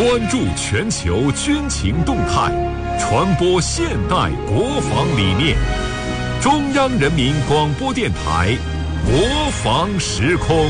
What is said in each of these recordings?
关注全球军情动态，传播现代国防理念。中央人民广播电台国防时空。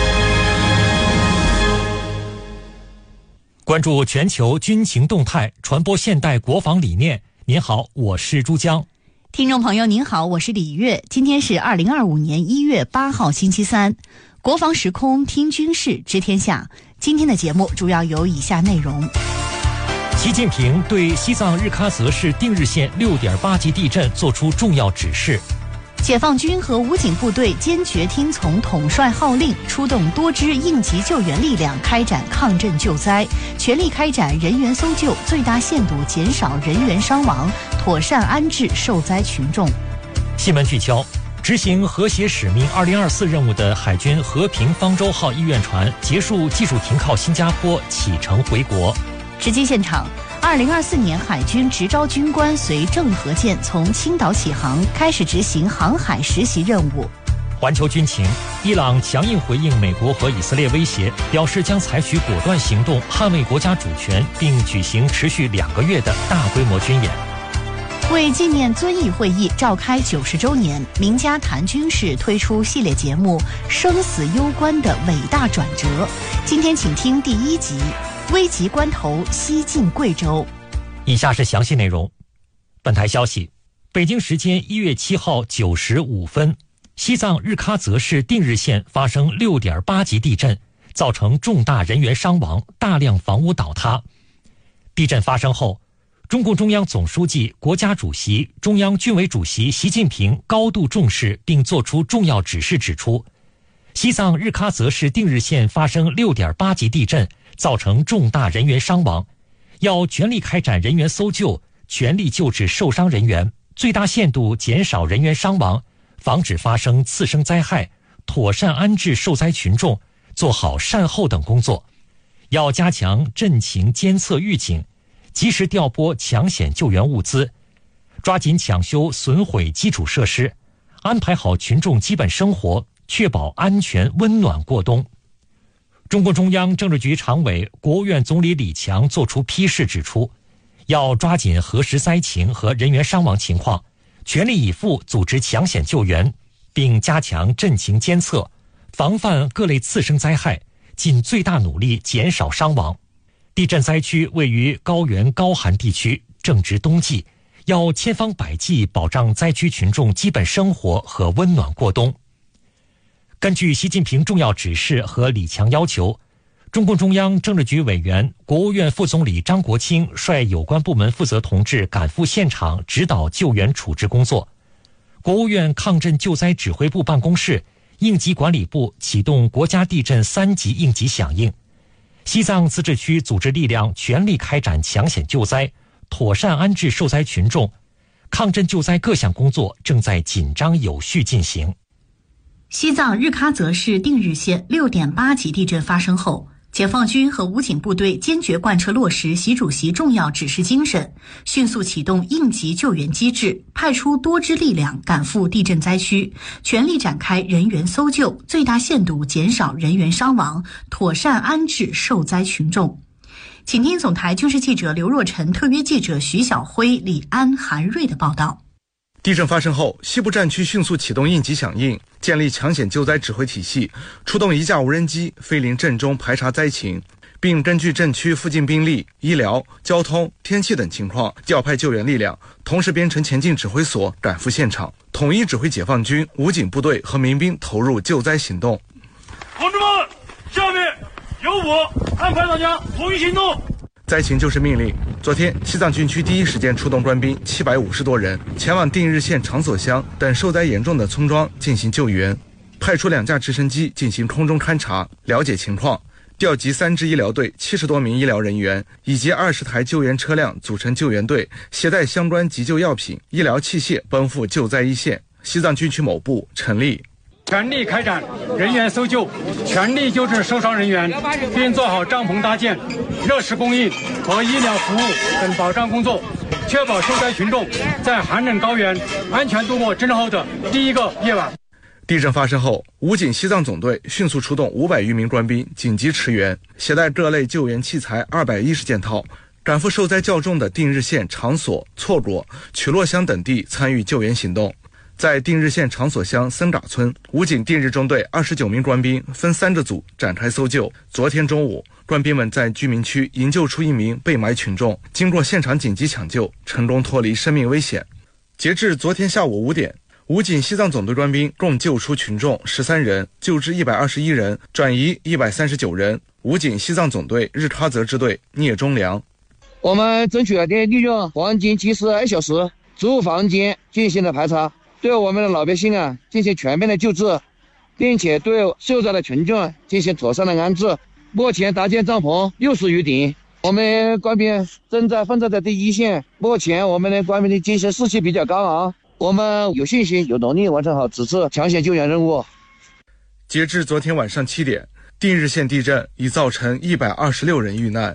关注全球军情动态，传播现代国防理念。您好，我是珠江。 听众朋友您好，我是李月。今天是2025年1月8号星期三，国防时空听军事知天下。今天的节目主要有以下内容： 习近平对西藏日喀则市定日县6.8级地震作出重要指示。 解放军和武警部队坚决听从统帅号令，出动多支应急救援力量开展抗震救灾，全力开展人员搜救，最大限度减少人员伤亡，妥善安置受灾群众。 新闻聚焦：执行和谐使命2024任务的海军和平方舟号医院船结束技术停靠新加坡，启程回国。 直击现场，2024年海军执招军官随郑和舰从青岛起航，开始执行航海实习任务。 环球军情：伊朗强硬回应美国和以色列威胁，表示将采取果断行动捍卫国家主权，并举行持续2个月的大规模军演。 为纪念遵义会议召开90周年，名家谈军事推出系列节目《生死攸关的伟大转折》。今天请听第1集：危急关头西进贵州。 以下是详细内容。本台消息，北京时间1月7号9时5分，西藏日喀则市定日县发生6.8级地震，造成重大人员伤亡，大量房屋倒塌。地震发生后，中共中央总书记、国家主席、中央军委主席习近平高度重视并作出重要指示，指出，西藏日喀则市定日县发生6.8级地震，造成重大人员伤亡，要全力开展人员搜救，全力救治受伤人员，最大限度减少人员伤亡，防止发生次生灾害，妥善安置受灾群众，做好善后等工作。要加强震情监测预警，及时调拨抢险救援物资，抓紧抢修损毁基础设施，安排好群众基本生活，确保安全温暖过冬。中共中央政治局常委、国务院总理李强作出批示，指出，要抓紧核实灾情和人员伤亡情况，全力以赴组织抢险救援，并加强震情监测，防范各类次生灾害，尽最大努力减少伤亡。地震灾区位于高原高寒地区，正值冬季，要千方百计保障灾区群众基本生活和温暖过冬。根据习近平重要指示和李强要求，中共中央政治局委员、国务院副总理张国清率有关部门负责同志赶赴现场指导救援处置工作。国务院抗震救灾指挥部办公室、应急管理部启动国家地震3级应急响应。西藏自治区组织力量全力开展抢险救灾，妥善安置受灾群众，抗震救灾各项工作正在紧张有序进行。 西藏日喀则市定日县6.8级地震发生后，解放军和武警部队坚决贯彻落实习主席重要指示精神，迅速启动应急救援机制，派出多支力量赶赴地震灾区，全力展开人员搜救，最大限度减少人员伤亡，妥善安置受灾群众。请听总台军事记者刘若晨、特约记者徐晓辉、李安、韩瑞的报道。 地震发生后，西部战区迅速启动应急响应，建立抢险救灾指挥体系，出动1架无人机飞临震中排查灾情，并根据震区附近兵力、医疗、交通、天气等情况调派救援力量，同时编成前进指挥所赶赴现场，统一指挥解放军、武警部队和民兵投入救灾行动。 同志们，下面由我安排大家统一行动。 灾情就是命令。昨天，西藏军区第一时间出动官兵750多人，前往定日县长所乡等受灾严重的村庄进行救援，派出2架直升机进行空中勘察，了解情况，调集3支医疗队、70多名医疗人员以及20台救援车辆组成救援队，携带相关急救药品、医疗器械奔赴救灾一线。西藏军区某部成立， 全力开展人员搜救，全力救治受伤人员，并做好帐篷搭建、热食供应和医疗服务等保障工作，确保受灾群众在寒冷高原安全度过震后的第一个夜晚。 地震发生后，武警西藏总队迅速出动500余名官兵紧急驰援，携带各类救援器材210件套，赶赴受灾较重的定日县长所、错果、曲洛乡等地参与救援行动。在定日县长所乡森嘎村，武警定日中队29名官兵分3个组展开搜救。昨天中午，官兵们在居民区营救出1名被埋群众，经过现场紧急抢救，成功脱离生命危险。截至昨天下午5点，武警西藏总队官兵共救出群众13人，救治121人，转移139人。武警西藏总队日喀则支队聂忠良： 我们争取了的利用黄金72小时，逐房间进行了排查，对我们的老百姓进行全面的救治，并且对受灾的群众进行妥善的安置。目前搭建帐篷60余顶，我们官兵正在奋斗在第一线。目前我们的官兵的精神士气比较高昂，我们有信心有能力完成好此次抢险救援任务。 截至昨天晚上7点，定日县地震已造成126人遇难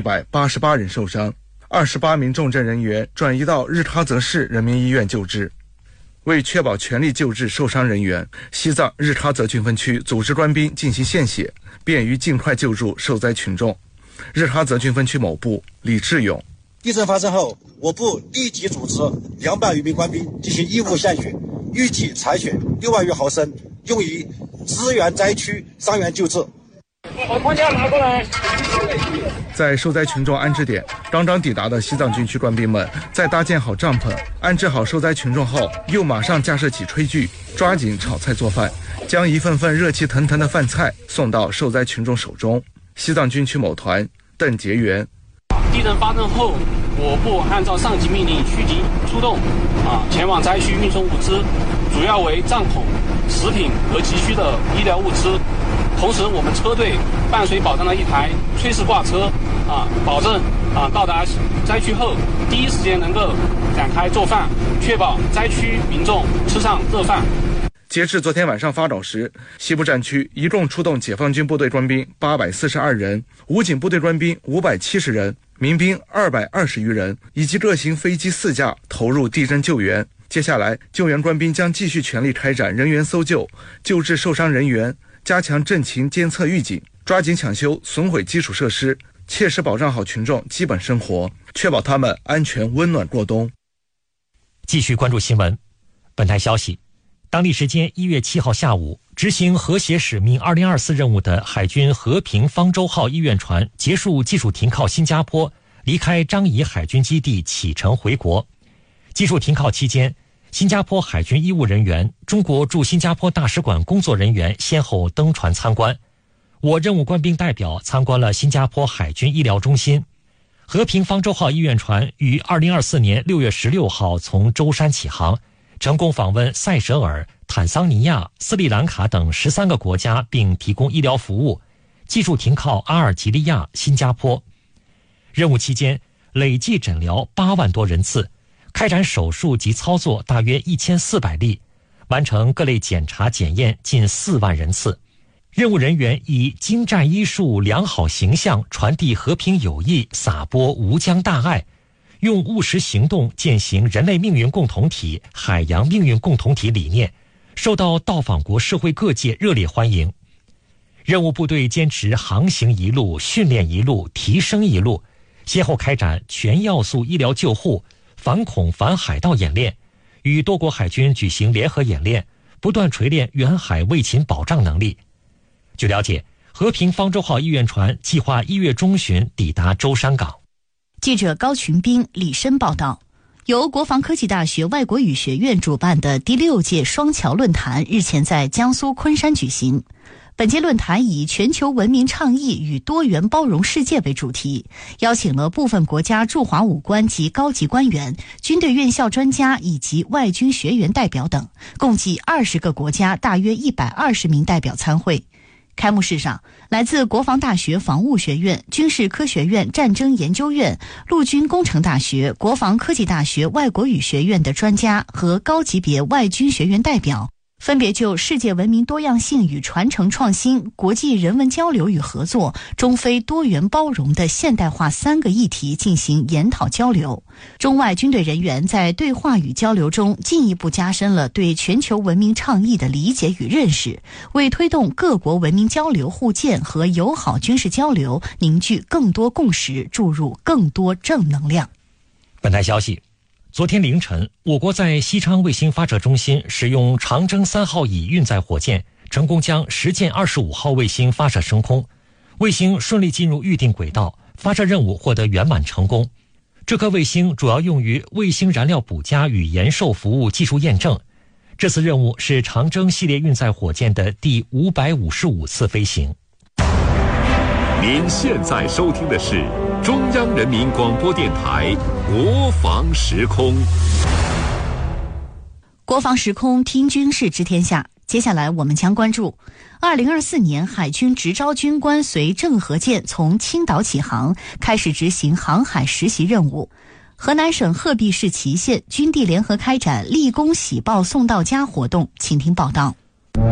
，188人受伤，28名重症人员转移到日喀则市人民医院救治。为确保全力救治受伤人员，西藏日喀则军分区组织官兵进行献血，便于尽快救助受灾群众。日喀则军分区某部李志勇： 地震发生后，我部立即组织200余名官兵进行义务献血，预计采血6万余毫升，用于支援灾区伤员救治。 把框架拿过来。 在受灾群众安置点，刚刚抵达的西藏军区官兵们在搭建好帐篷、安置好受灾群众后，又马上架设起炊具，抓紧炒菜做饭，将一份份热气腾腾的饭菜送到受灾群众手中。西藏军区某团邓杰元： 地震发生后，我部按照上级命令迅即出动，前往灾区运送物资，主要为帐篷、食品和急需的医疗物资。同时，我们车队伴随保障了一台炊事挂车，保证到达灾区后第一时间能够展开做饭，确保灾区民众吃上热饭。 截至昨天晚上发稿时，西部战区一共出动解放军部队官兵842人，武警部队官兵570人，民兵220余人，以及各型飞机4架投入地震救援。接下来，救援官兵将继续全力开展人员搜救，救治受伤人员，加强震情监测预警，抓紧抢修损毁基础设施，切实保障好群众基本生活，确保他们安全温暖过冬。 继续关注新闻。本台消息，当地时间1月7号下午，执行和谐使命2024任务的海军和平方舟号医院船结束技术停靠新加坡，离开张仪海军基地启程回国。技术停靠期间，新加坡海军医务人员、中国驻新加坡大使馆工作人员先后登船参观。我任务官兵代表参观了新加坡海军医疗中心。和平方舟号医院船于2024年6月16号从舟山起航，成功访问塞舌尔、坦桑尼亚、斯里兰卡等13个国家，并提供医疗服务，技术停靠阿尔及利亚、新加坡。任务期间，累计诊疗8万多人次，开展手术及操作大约1400例，完成各类检查检验近4万人次。任务人员以精湛医术、良好形象传递和平友谊，撒播无疆大爱，用务实行动践行人类命运共同体、海洋命运共同体理念，受到到访国社会各界热烈欢迎。任务部队坚持航行一路、训练一路、提升一路，先后开展全要素医疗救护、反恐反海盗演练，与多国海军举行联合演练，不断锤炼远海卫勤保障能力。据了解，和平方舟号医院船计划1月中旬抵达舟山港。 记者高群兵、李申报道。由国防科技大学外国语学院主办的第6届双桥论坛日前在江苏昆山举行。本届论坛以全球文明倡议与多元包容世界为主题，邀请了部分国家驻华武官及高级官员、军队院校专家以及外军学员代表等，共计20个国家大约120名代表参会。开幕式上，来自国防大学防务学院、军事科学院战争研究院、陆军工程大学、国防科技大学外国语学院的专家和高级别外军学员代表分别就世界文明多样性与传承创新、国际人文交流与合作、中非多元包容的现代化3个议题进行研讨交流。中外军队人员在对话与交流中进一步加深了对全球文明倡议的理解与认识，为推动各国文明交流互鉴和友好军事交流凝聚更多共识，注入更多正能量。 本台消息，昨天凌晨，我国在西昌卫星发射中心使用长征3号乙运载火箭，成功将实践25号卫星发射升空，卫星顺利进入预定轨道，发射任务获得圆满成功。这颗卫星主要用于卫星燃料补加与延寿服务技术验证。这次任务是长征系列运载火箭的第555次飞行。 您现在收听的是中央人民广播电台国防时空。 国防时空，听军事知天下。接下来我们将关注2024年海军直招军官随郑和舰从青岛起航，开始执行航海实习任务。河南省鹤壁市祁县军地联合开展立功喜报送到家活动，请听报道。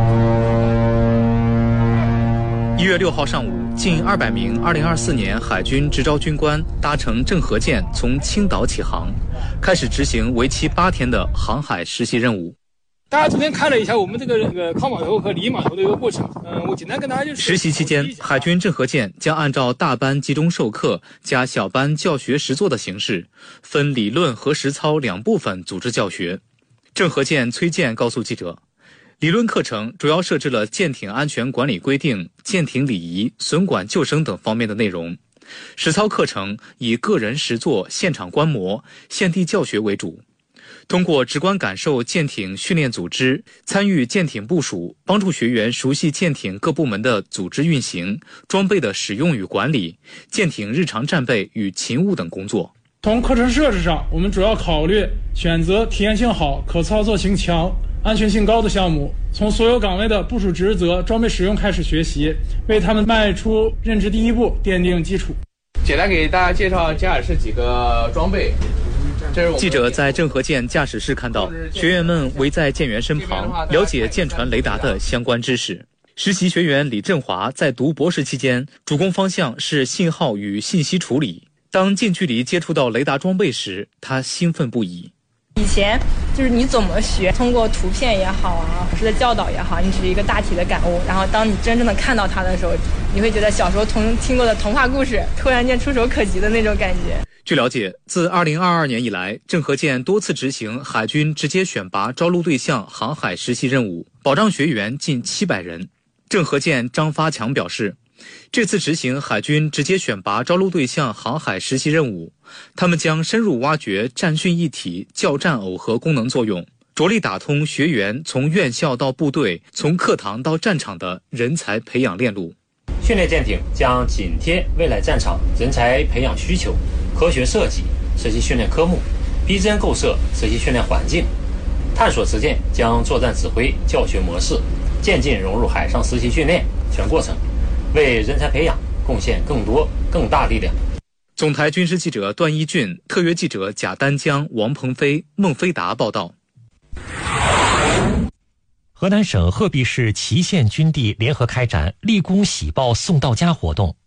1月6号上午，近200名2024年海军直招军官搭乘郑和舰从青岛起航，开始执行为期8天的航海实习任务。 大家昨天看了一下我们这个靠码头和离码头的一个过程，我简单跟大家就是实习期间，海军郑和舰将按照大班集中授课加小班教学实作的形式，分理论和实操2部分组织教学。郑和舰崔健告诉记者，理论课程主要设置了舰艇安全管理规定、舰艇礼仪、损管救生等方面的内容。实操课程以个人实作、现场观摩、现地教学为主。通过直观感受舰艇训练组织，参与舰艇部署，帮助学员熟悉舰艇各部门的组织运行、装备的使用与管理、舰艇日常战备与勤务等工作。 从课程设置上，我们主要考虑选择体验性好、可操作性强、安全性高的项目，从所有岗位的部署职责、装备使用开始学习，为他们迈出任职第一步奠定基础。 简单给大家介绍驾驶室几个装备。 记者在郑和舰驾驶室看到学员们围在舰员身旁，了解舰船雷达的相关知识。实习学员李振华在读博士期间，主攻方向是信号与信息处理。当近距离接触到雷达装备时，他兴奋不已。 以前就是你怎么学，通过图片也好啊，老师的教导也好，你只是一个大体的感悟，然后当你真正的看到它的时候，你会觉得小时候听过的童话故事突然间触手可及的那种感觉。 据了解，自2022年以来，郑和舰多次执行海军直接选拔招录对象航海实习任务，保障学员近700人。郑和舰张发强表示，这次执行海军直接选拔招录对象航海实习任务，他们将深入挖掘战训一体、教战耦合功能作用，着力打通学员从院校到部队、从课堂到战场的人才培养链路。 训练舰艇将紧贴未来战场人才培养需求，科学设计实习训练科目，逼真构设实习训练环境，探索实践将作战指挥教学模式渐进融入海上实习训练全过程，为人才培养贡献更多更大力量。 总台军事记者段一俊，特约记者贾丹江、王鹏飞、孟飞达报道。 河南省鹤壁市祁县军地联合开展立功喜报送到家活动。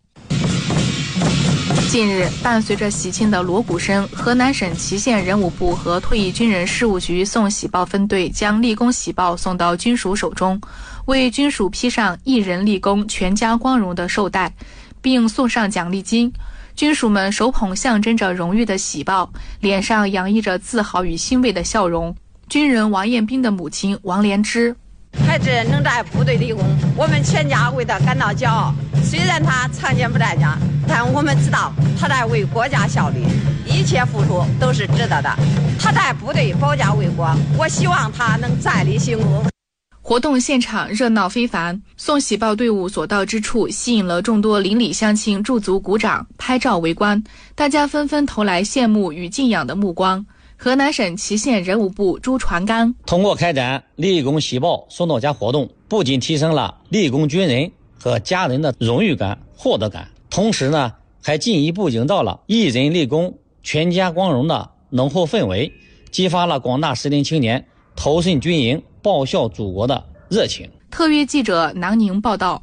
近日，伴随着喜庆的锣鼓声，河南省祁县人武部和退役军人事务局送喜报分队将立功喜报送到军属手中，为军属披上一人立功全家光荣的绶带，并送上奖励金。军属们手捧象征着荣誉的喜报，脸上洋溢着自豪与欣慰的笑容。军人王彦斌的母亲王莲芝， 孩子能在部队立功，我们全家为他感到骄傲。虽然他常年不在家，但我们知道他在为国家效力，一切付出都是值得的。他在部队保家卫国，我希望他能再立新功。 活动现场热闹非凡，送喜报队伍所到之处，吸引了众多邻里乡亲驻足鼓掌、拍照围观，大家纷纷投来羡慕与敬仰的目光。河南省祁县人武部朱传刚， 通过开展立功喜报送到家活动，不仅提升了立功军人和家人的荣誉感、获得感，同时呢，还进一步营造了一人立功全家光荣的浓厚氛围，激发了广大适龄青年投身军营、 报效祖国的热情。 特约记者南宁报道。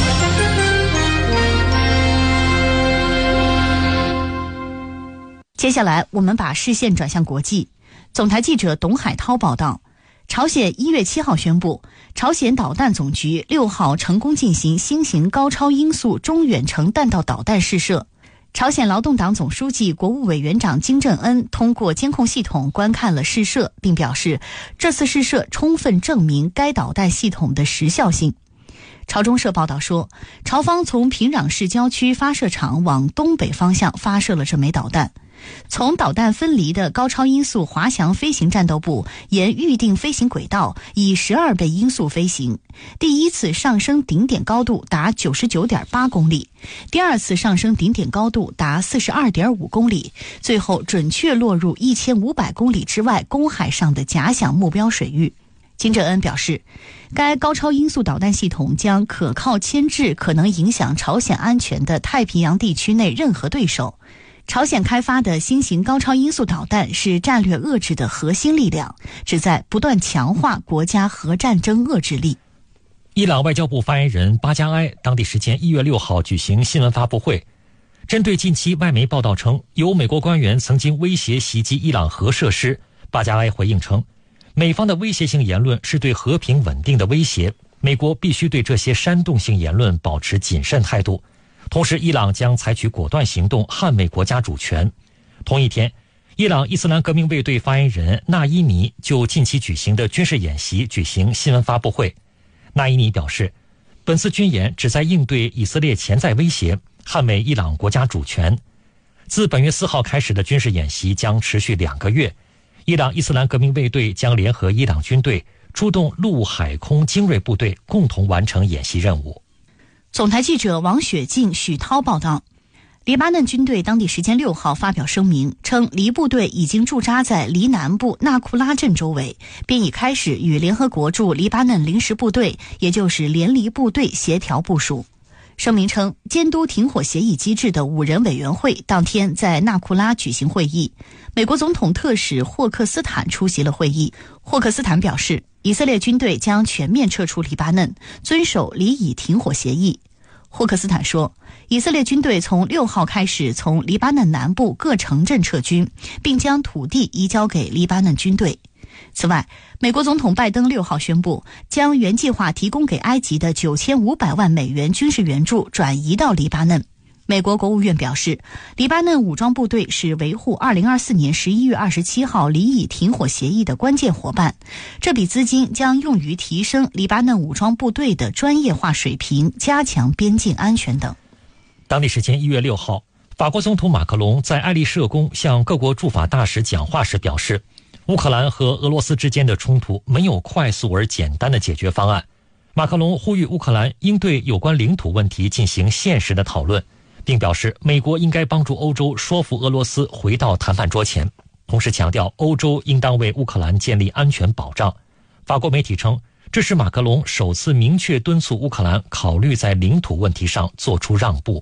接下来我们把视线转向国际。总台记者董海涛报道，朝鲜1月7号宣布，朝鲜导弹总局6号成功进行新型高超音速中远程弹道导弹试射。朝鲜劳动党总书记、国务委员长金正恩通过监控系统观看了试射，并表示，这次试射充分证明该导弹系统的时效性。朝中社报道说，朝方从平壤市郊区发射场往东北方向发射了这枚导弹。从导弹分离的高超音速滑翔飞行战斗部沿预定飞行轨道以12倍音速飞行，第一次上升顶点高度达 99.8 公里，第二次上升顶点高度达 42.5 公里，最后准确落入1500公里之外公海上的假想目标水域。金正恩表示，该高超音速导弹系统将可靠牵制可能影响朝鲜安全的太平洋地区内任何对手。朝鲜开发的新型高超音速导弹是战略遏制的核心力量，旨在不断强化国家核战争遏制力。 伊朗外交部发言人巴加埃当地时间1月6号举行新闻发布会，针对近期外媒报道称有美国官员曾经威胁袭击伊朗核设施，巴加埃回应称，美方的威胁性言论是对和平稳定的威胁，美国必须对这些煽动性言论保持谨慎态度。同时，伊朗将采取果断行动捍卫国家主权。同一天，伊朗伊斯兰革命卫队发言人纳伊尼就近期举行的军事演习举行新闻发布会。纳伊尼表示，本次军演旨在应对以色列潜在威胁，捍卫伊朗国家主权。自本月4号开始的军事演习将持续2个月，伊朗伊斯兰革命卫队将联合伊朗军队，出动陆海空精锐部队，共同完成演习任务。 总台记者王雪静、许涛报道，黎巴嫩军队当地时间6号发表声明，称黎部队已经驻扎在黎南部纳库拉镇周围，并已开始与联合国驻黎巴嫩临时部队，也就是联黎部队协调部署。声明称，监督停火协议机制的5人委员会当天在纳库拉举行会议，美国总统特使霍克斯坦出席了会议。霍克斯坦表示，以色列军队将全面撤出黎巴嫩，遵守黎以停火协议。霍克斯坦说，以色列军队从6号开始从黎巴嫩南部各城镇撤军，并将土地移交给黎巴嫩军队。此外，美国总统拜登6号宣布，将原计划提供给埃及的9500万美元军事援助转移到黎巴嫩。美国国务院表示，黎巴嫩武装部队是维护2024年11月27号黎以停火协议的关键伙伴，这笔资金将用于提升黎巴嫩武装部队的专业化水平，加强边境安全等。 当地时间1月6号，法国总统马克龙在爱丽舍宫向各国驻法大使讲话时表示，乌克兰和俄罗斯之间的冲突没有快速而简单的解决方案。马克龙呼吁乌克兰应对有关领土问题进行现实的讨论，并表示美国应该帮助欧洲说服俄罗斯回到谈判桌前，同时强调欧洲应当为乌克兰建立安全保障。法国媒体称，这是马克龙首次明确敦促乌克兰考虑在领土问题上做出让步。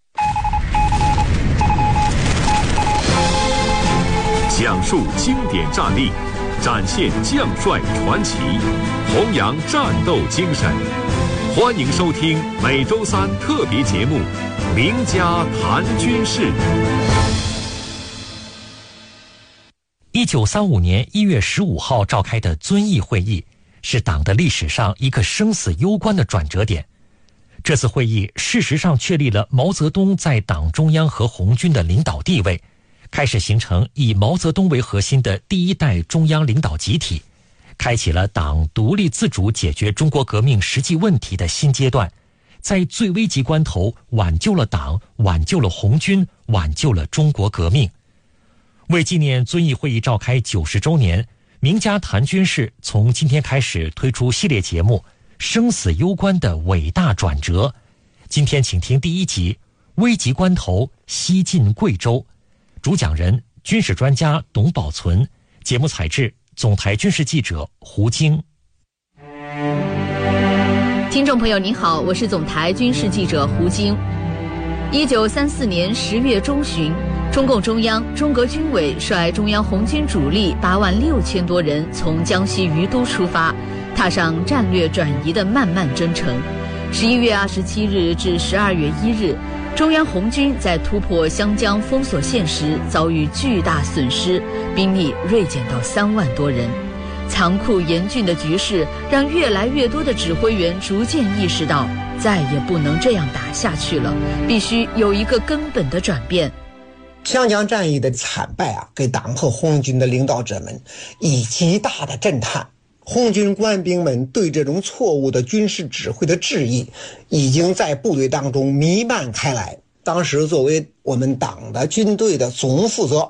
讲述经典战例，展现将帅传奇，弘扬战斗精神。欢迎收听每周3特别节目《名家谈军事》。 1935年1月15号召开的遵义会议，是党的历史上一个生死攸关的转折点。这次会议事实上确立了毛泽东在党中央和红军的领导地位，开始形成以毛泽东为核心的第一代中央领导集体，开启了党独立自主解决中国革命实际问题的新阶段，在最危急关头挽救了党，挽救了红军，挽救了中国革命。为纪念遵义会议召开90周年，名家谈军事从今天开始推出系列节目《生死攸关的伟大转折》。今天请听第1集《危急关头西进贵州》，主讲人军事专家董宝存，节目采制总台军事记者胡晶。 听众朋友您好，我是总台军事记者胡晶。1934年10月中旬， 中共中央、中革军委率中央红军主力86000多人从江西于都出发，踏上战略转移的漫漫征程。11月27日至12月1日，中央红军在突破湘江封锁线时遭遇巨大损失，兵力锐减到3万多人。残酷严峻的局势让越来越多的指挥员逐渐意识到，再也不能这样打下去了，必须有一个根本的转变。 湘江战役的惨败给党和红军的领导者们以极大的震撼。红军官兵们对这种错误的军事指挥的质疑已经在部队当中弥漫开来。当时作为我们党的军队的总负责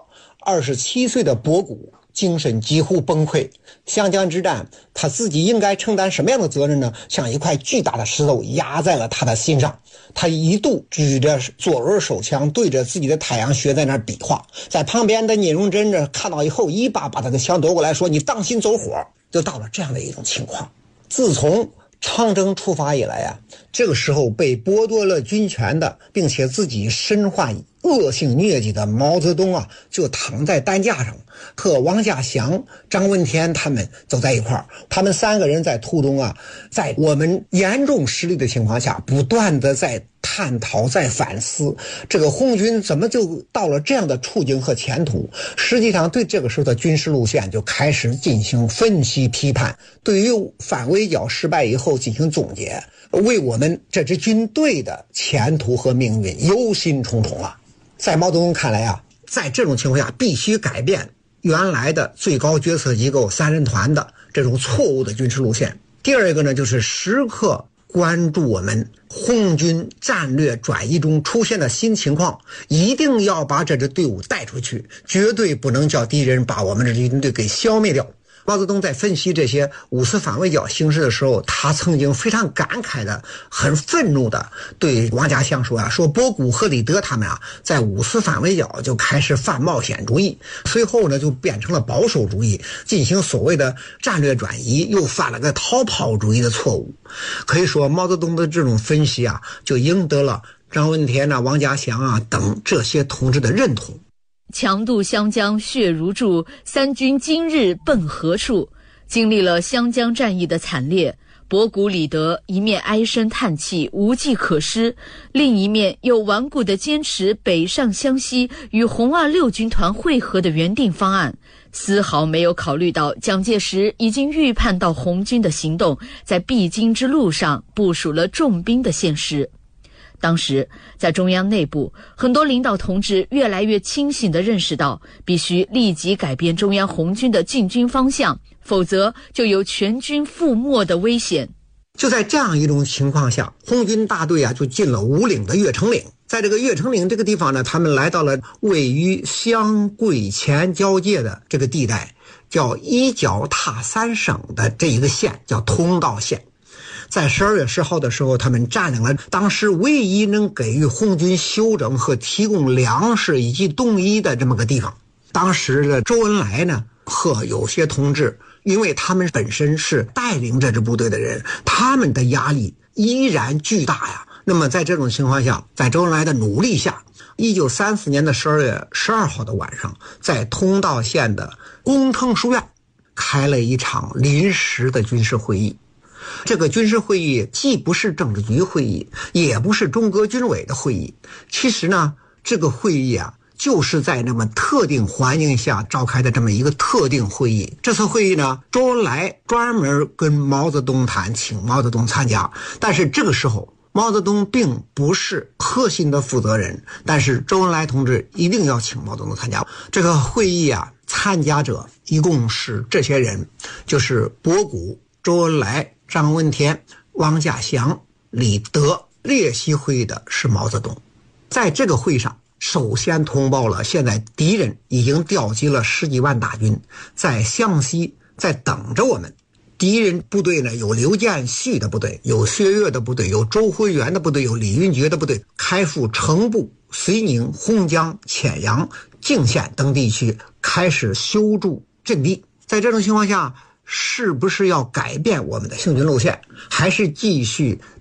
，27岁的博古精神几乎崩溃。湘江之战他自己应该承担什么样的责任呢？像一块巨大的石头压在了他的心上。他一度举着左轮手枪对着自己的太阳穴在那儿比划，在旁边的聂荣臻呢看到以后一把把他的枪夺过来说，你当心走火。就到了这样的一种情况。自从长征出发以来这个时候被剥夺了军权的，并且自己身患恶性疟疾的毛泽东就躺在担架上，和王稼祥、张闻天他们走在一块儿。他们3个人在途中在我们严重失利的情况下，不断的在探讨、在反思这个红军怎么就到了这样的处境和前途。实际上对这个时候的军事路线就开始进行分析批判，对于反围剿失败以后进行总结，为我们这支军队的前途和命运忧心忡忡在毛泽东看来在这种情况下必须改变原来的最高决策机构3人团的这种错误的军事路线。第二个呢，就是时刻关注我们红军战略转移中出现的新情况，一定要把这支队伍带出去，绝对不能叫敌人把我们这支军队给消灭掉。毛泽东在分析这些五四反围剿形势的时候，他曾经非常感慨的、很愤怒的对王稼祥说博古和李德他们在五四反围剿就开始犯冒险主义，随后呢就变成了保守主义，进行所谓的战略转移，又犯了个逃跑主义的错误。可以说毛泽东的这种分析就赢得了张闻天王稼祥等这些同志的认同。 强渡湘江血如注，三军今日奔何处？经历了湘江战役的惨烈，博古、李德一面唉声叹气无计可施，另一面又顽固地坚持北上湘西与红26军团会合的原定方案，丝毫没有考虑到蒋介石已经预判到红军的行动在必经之路上部署了重兵的现实。当时在中央内部，很多领导同志越来越清醒地认识到，必须立即改变中央红军的进军方向，否则就有全军覆没的危险。 就在这样一种情况下，红军大队就进了五岭的岳城岭。在这个岳城岭这个地方呢，他们来到了位于湘桂黔交界的这个地带，叫一脚踏3省的这一个县，叫通道县。在12月10号的时候，他们占领了当时唯一能给予红军休整和提供粮食以及冬衣的这么个地方。当时的周恩来呢和有些同志，因为他们本身是带领这支部队的人，他们的压力依然巨大呀。那么在这种情况下，在周恩来的努力下，1934年的12月12号的晚上，在通道县的工程书院开了一场临时的军事会议。这个军事会议既不是政治局会议，也不是中革军委的会议。其实呢，这个会议就是在那么特定环境下召开的这么一个特定会议。这次会议呢，周恩来专门跟毛泽东谈，请毛泽东参加。但是这个时候毛泽东并不是核心的负责人，但是周恩来同志一定要请毛泽东参加。这个会议参加者一共是这些人，就是博古、周恩来、张闻天、王稼祥、李德。列席会议的是毛泽东。在这个会上，首先通报了现在敌人已经调集了10几万大军在湘西在等着我们。敌人部队呢，有刘建绪的部队，有薛岳的部队，有周辉元的部队，有李云珏的部队，开赴城部、绥宁、洪江、潜阳、泾县等地区，开始修筑阵地。在这种情况下，是不是要改变我们的行军路线，还是继续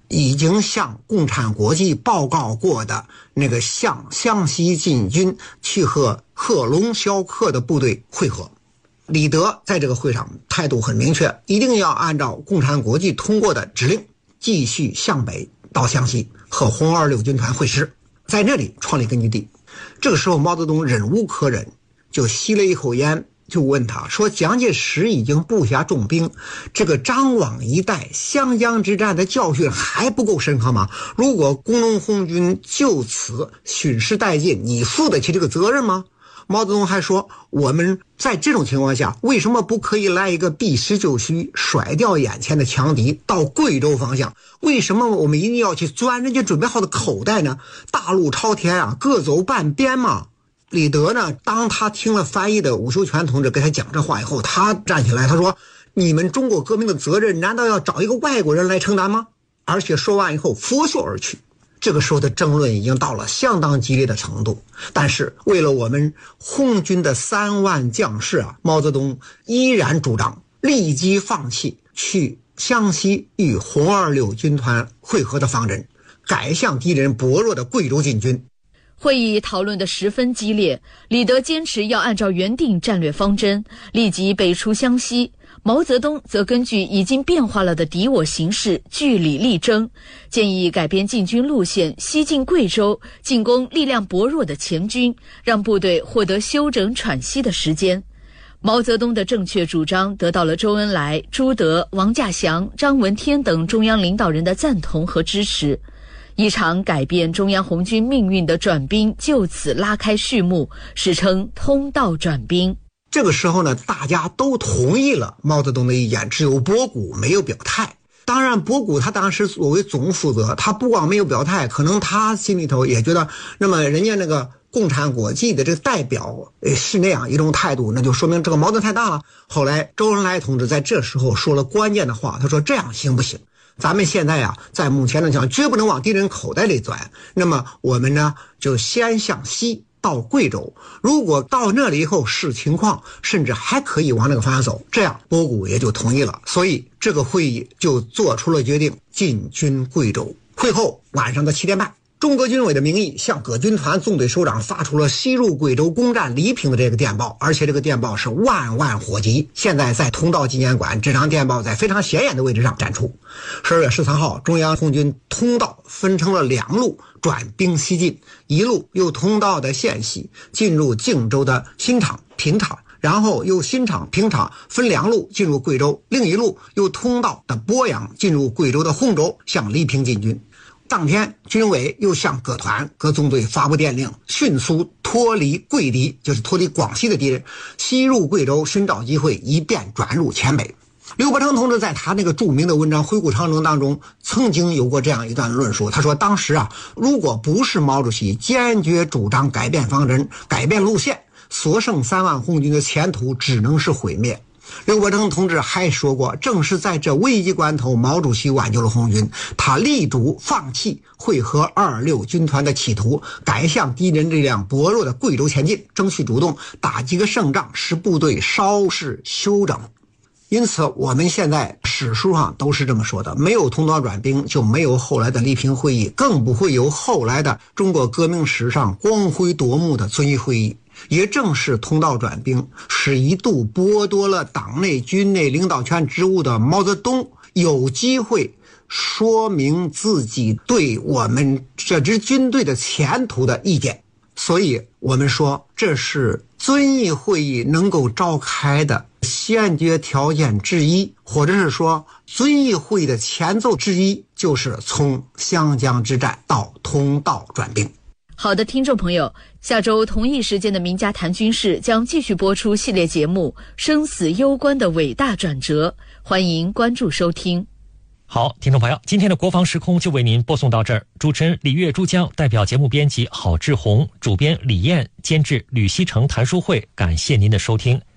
已经向共产国际报告过的那个向湘西进军去和贺龙萧克的部队会合。李德在这个会上态度很明确，一定要按照共产国际通过的指令继续向北到湘西和红26军团会师，在那里创立根据地。这个时候毛泽东忍无可忍，就吸了一口烟，就问他说，蒋介石已经布下重兵，这个张网一带湘江之战的教训还不够深刻吗？如果工农红军就此损失殆尽，你负得起这个责任吗？毛泽东还说，我们在这种情况下为什么不可以来一个避实就虚，甩掉眼前的强敌到贵州方向？为什么我们一定要去钻人家准备好的口袋呢？大路朝天啊，各走半边嘛。李德呢，当他听了翻译的伍修权同志给他讲这话以后，他站起来，他说，你们中国革命的责任难道要找一个外国人来承担吗？而且说完以后拂袖而去。这个时候的争论已经到了相当激烈的程度，但是为了我们红军的3万将士啊，毛泽东依然主张立即放弃去湘西与红26军团会合的方针，改向敌人薄弱的贵州进军。 会议讨论得十分激烈，李德坚持要按照原定战略方针立即北出湘西，毛泽东则根据已经变化了的敌我形势据理力争，建议改变进军路线，西进贵州，进攻力量薄弱的前军，让部队获得休整喘息的时间。毛泽东的正确主张得到了周恩来、朱德、王稼祥、张闻天等中央领导人的赞同和支持。一场改变中央红军命运的转兵就此拉开序幕，史称通道转兵。 这个时候呢，大家都同意了毛泽东的意见，只有博古没有表态。当然博古他当时作为总负责，他不光没有表态，可能他心里头也觉得，那么人家那个共产国际的这个代表是那样一种态度，那就说明这个矛盾太大了。后来周恩来同志在这时候说了关键的话，他说这样行不行？咱们现在啊，在目前的情况绝不能往敌人口袋里钻，那么我们呢就先向西到贵州，如果到那里以后视情况，甚至还可以往那个方向走，这样博古也就同意了。所以这个会议就做出了决定，进军贵州。会后晚上的7点半，中革军委的名义向各军团纵队首长发出了西入贵州攻占黎平的这个电报，而且这个电报是万万火急。现在在通道纪念馆，这张电报在非常显眼的位置上展出。12月13号，中央红军通道分成了2路转兵西进，一路由通道的县西进入荆州的新场、平场，然后由新场、平场分2路进入贵州，另一路由通道的鄱阳进入贵州的洪州，向黎平进军。当天军委又向各团各纵队发布电令，迅速脱离贵敌，就是脱离广西的敌人，西入贵州寻找机会，以便转入黔北。刘伯承同志在他那个著名的文章《回顾长征》当中曾经有过这样一段论述，他说当时啊，如果不是毛主席坚决主张改变方针、改变路线，所剩3万红军的前途只能是毁灭。刘伯承同志还说过，正是在这危急关头，毛主席挽救了红军，他力主放弃会合226军团的企图，改向敌人力量薄弱的贵州前进，争取主动打几个胜仗，使部队稍事休整。因此我们现在史书上都是这么说的，没有通道转兵，就没有后来的黎平会议，更不会有后来的中国革命史上光辉夺目的遵义会议。也正是通道转兵，使一度剥夺了党内军内领导权职务的毛泽东有机会说明自己对我们这支军队的前途的意见。所以我们说，这是遵义会议能够召开的先决条件之一，或者是说遵义会议的前奏之一，就是从湘江之战到通道转兵。 好的，听众朋友，下周同一时间的名家谈军事将继续播出系列节目《生死攸关的伟大转折》，欢迎关注收听。 好，听众朋友，今天的国防时空就为您播送到这儿。主持人李月珠江，代表节目编辑郝志红，主编李艳，监制吕希成、谭淑慧，感谢您的收听。